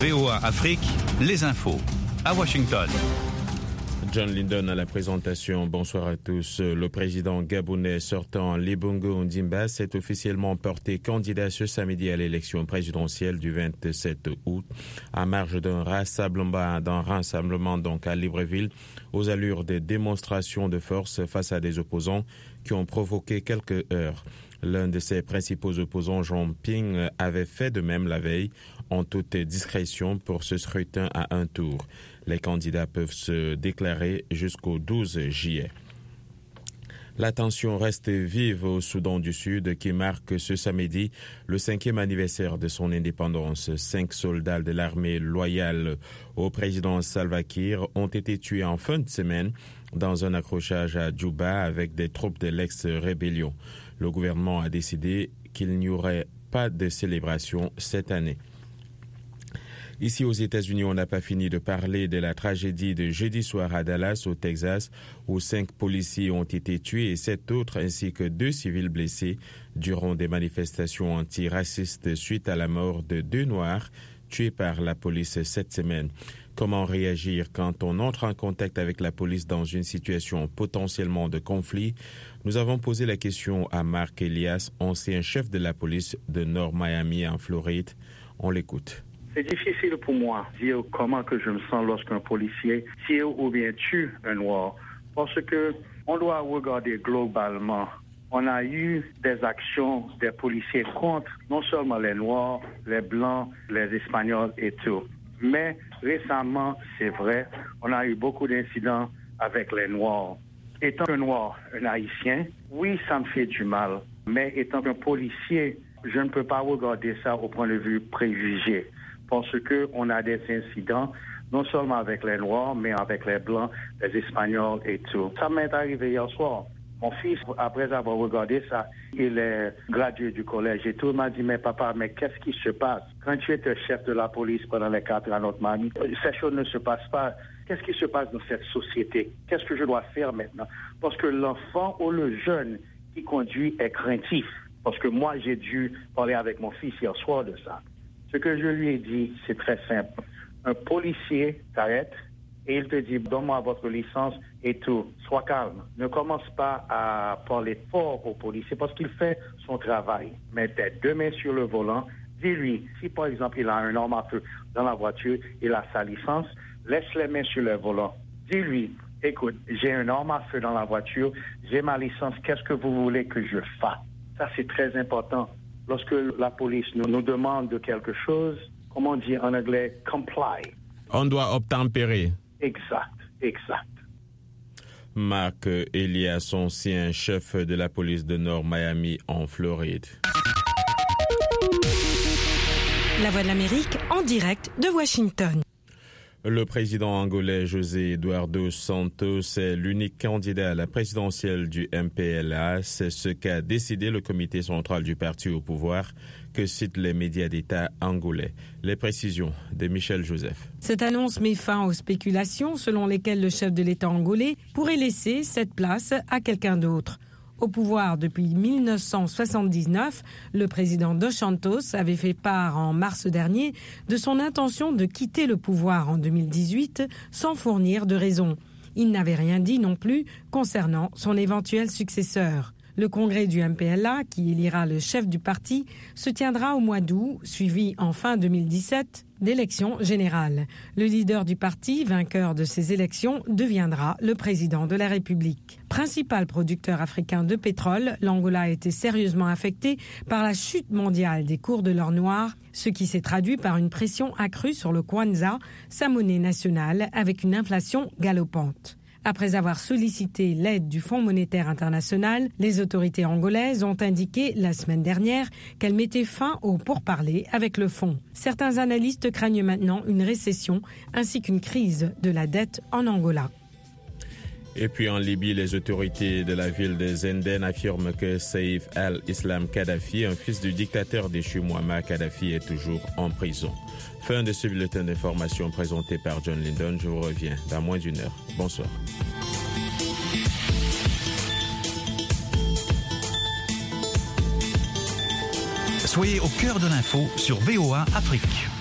VOA Afrique, les infos, à Washington. John Lindon à la présentation. Bonsoir à tous. Le président gabonais sortant Libongo Ondimba s'est officiellement porté candidat ce samedi à l'élection présidentielle du 27 août, à marge d'un rassemblement donc à Libreville, aux allures de démonstrations de force face à des opposants qui ont provoqué quelques heurts. L'un de ses principaux opposants, Jean Ping, avait fait de même la veille, en toute discrétion, pour ce scrutin à un tour. Les candidats peuvent se déclarer jusqu'au 12 juillet. La tension reste vive au Soudan du Sud qui marque ce samedi le 5e anniversaire de son indépendance. 5 soldats de l'armée loyale au président Salva Kiir ont été tués en fin de semaine dans un accrochage à Djouba avec des troupes de l'ex-rébellion. Le gouvernement a décidé qu'il n'y aurait pas de célébration cette année. Ici aux États-Unis, on n'a pas fini de parler de la tragédie de jeudi soir à Dallas, au Texas, où 5 policiers ont été tués et 7 autres ainsi que 2 civils blessés durant des manifestations antiracistes suite à la mort de 2 Noirs tués par la police cette semaine. Comment réagir quand on entre en contact avec la police dans une situation potentiellement de conflit? Nous avons posé la question à Mark Elias, ancien chef de la police de Nord Miami en Floride. On l'écoute. C'est difficile pour moi de dire comment que je me sens lorsqu'un policier tire ou bien tue un noir. Parce que on doit regarder globalement. On a eu des actions des policiers contre non seulement les noirs, les blancs, les espagnols et tout. Mais récemment, c'est vrai, on a eu beaucoup d'incidents avec les noirs. Étant un noir, un haïtien, oui, ça me fait du mal. Mais étant un policier, je ne peux pas regarder ça au point de vue préjugé. Parce qu'on a des incidents, non seulement avec les Noirs, mais avec les Blancs, les Espagnols et tout. Ça m'est arrivé hier soir. Mon fils, après avoir regardé ça, il est gradué du collège et tout, m'a dit, mais papa, mais qu'est-ce qui se passe? Quand tu étais chef de la police pendant les 4 ans à notre mamie, ces choses ne se passent pas. Qu'est-ce qui se passe dans cette société? Qu'est-ce que je dois faire maintenant? Parce que l'enfant ou le jeune qui conduit est craintif. Parce que moi, j'ai dû parler avec mon fils hier soir de ça. Ce que je lui ai dit, c'est très simple. Un policier t'arrête et il te dit, donne-moi votre licence et tout. Sois calme. Ne commence pas à parler fort au policier parce qu'il fait son travail. Mets tes 2 mains sur le volant. Dis-lui, si par exemple il a un arme à feu dans la voiture, il a sa licence, laisse les mains sur le volant. Dis-lui, écoute, j'ai un arme à feu dans la voiture, j'ai ma licence, qu'est-ce que vous voulez que je fasse? Ça, c'est très important. Lorsque la police nous demande quelque chose, comment on dit en anglais, comply. On doit obtempérer. Exact. Mark Elias, ancien chef de la police de Nord Miami en Floride. La Voix de l'Amérique en direct de Washington. Le président angolais José Eduardo Santos est l'unique candidat à la présidentielle du MPLA. C'est ce qu'a décidé le comité central du parti au pouvoir, que citent les médias d'État angolais. Les précisions de Michel Joseph. Cette annonce met fin aux spéculations selon lesquelles le chef de l'État angolais pourrait laisser cette place à quelqu'un d'autre. Au pouvoir depuis 1979, le président Dos Santos avait fait part en mars dernier de son intention de quitter le pouvoir en 2018 sans fournir de raison. Il n'avait rien dit non plus concernant son éventuel successeur. Le congrès du MPLA, qui élira le chef du parti, se tiendra au mois d'août, suivi en fin 2017 d'élections générales. Le leader du parti, vainqueur de ces élections, deviendra le président de la République. Principal producteur africain de pétrole, l'Angola a été sérieusement affecté par la chute mondiale des cours de l'or noir, ce qui s'est traduit par une pression accrue sur le kwanza, sa monnaie nationale, avec une inflation galopante. Après avoir sollicité l'aide du Fonds monétaire international, les autorités angolaises ont indiqué la semaine dernière qu'elles mettaient fin aux pourparlers avec le fonds. Certains analystes craignent maintenant une récession ainsi qu'une crise de la dette en Angola. Et puis en Libye, les autorités de la ville de Zenden affirment que Saïf al-Islam Kadhafi, un fils du dictateur déchu Muammar Kadhafi, est toujours en prison. Fin de ce bulletin d'information présenté par John Lindon. Je vous reviens dans moins d'1 heure. Bonsoir. Soyez au cœur de l'info sur VOA Afrique.